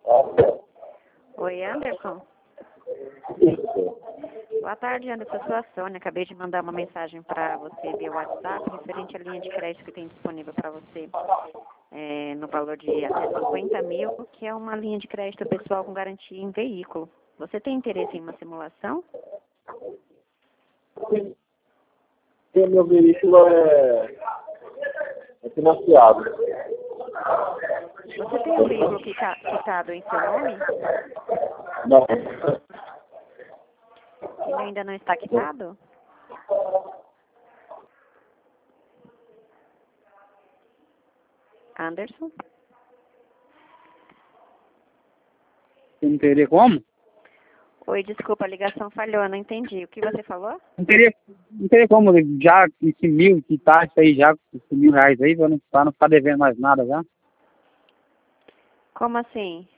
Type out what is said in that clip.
Oi, Anderson. Boa tarde, Anderson. Eu sou a Sônia. Acabei de mandar uma mensagem para você via WhatsApp referente à linha de crédito que tem disponível para você no valor de até 50 mil, que é uma linha de crédito pessoal com garantia em veículo. Você tem interesse em uma simulação? Meu veículo é financiado. Você tem um veículo quitado em seu nome? Não. Ele ainda não está quitado? Anderson? Não teria como? Oi, desculpa, a ligação falhou, eu não entendi. O que você falou? Não teria como já esse mil, que tá isso aí já, esse R$ 1.000 aí, pra não ficar devendo mais nada já. Como assim?